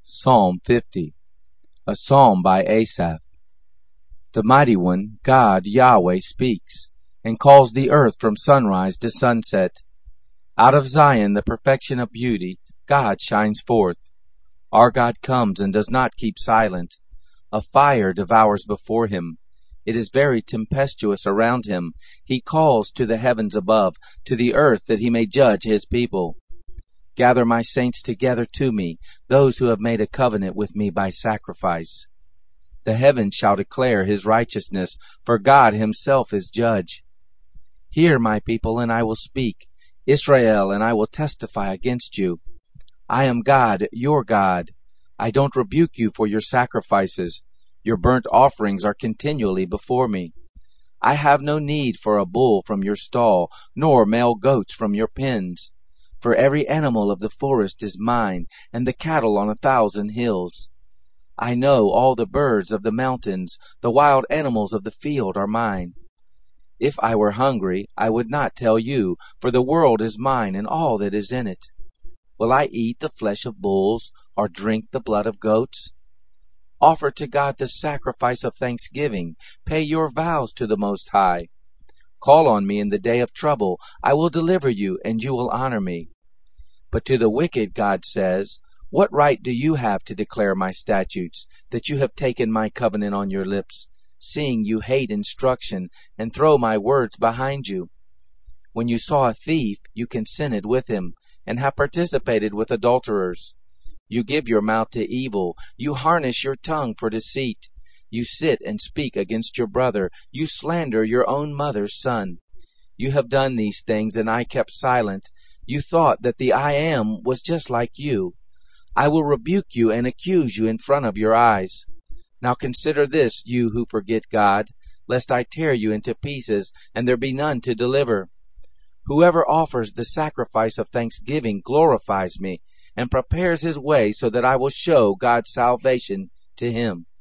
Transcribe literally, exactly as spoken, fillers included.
Psalm fifty. A psalm by Asaph. The Mighty One, God, Yahweh, speaks, and calls the earth from sunrise to sunset. Out of Zion, the perfection of beauty, God shines forth. Our God comes and does not keep silent. A fire devours before him. It is very tempestuous around him. He calls to the heavens above, to the earth, that he may judge his people. Gather my saints together to me, those who have made a covenant with me by sacrifice. The heavens shall declare his righteousness, for God himself is judge. Hear, my people, and I will speak, Israel, and I will testify against you. I am God, your God. I don't rebuke you for your sacrifices. Your burnt offerings are continually before me. I have no need for a bull from your stall, nor male goats from your pens. For every animal of the forest is mine, and the cattle on a thousand hills. I know all the birds of the mountains, the wild animals of the field are mine. If I were hungry, I would not tell you, for the world is mine and all that is in it. Will I eat the flesh of bulls, or drink the blood of goats? Offer to God the sacrifice of thanksgiving. Pay your vows to the Most High. Call on me in the day of trouble. I will deliver you, and you will honor me. But to the wicked God says, what right do you have to declare my statutes, that you have taken my covenant on your lips, seeing you hate instruction, and throw my words behind you? When you saw a thief, you consented with him, and have participated with adulterers. You give your mouth to evil, you harness your tongue for deceit. You sit and speak against your brother, you slander your own mother's son. You have done these things, and I kept silent. You thought that the I Am was just like you. I will rebuke you and accuse you in front of your eyes. Now consider this, you who forget God, lest I tear you into pieces, and there be none to deliver. Whoever offers the sacrifice of thanksgiving glorifies me, and prepares his way so that I will show God's salvation to him.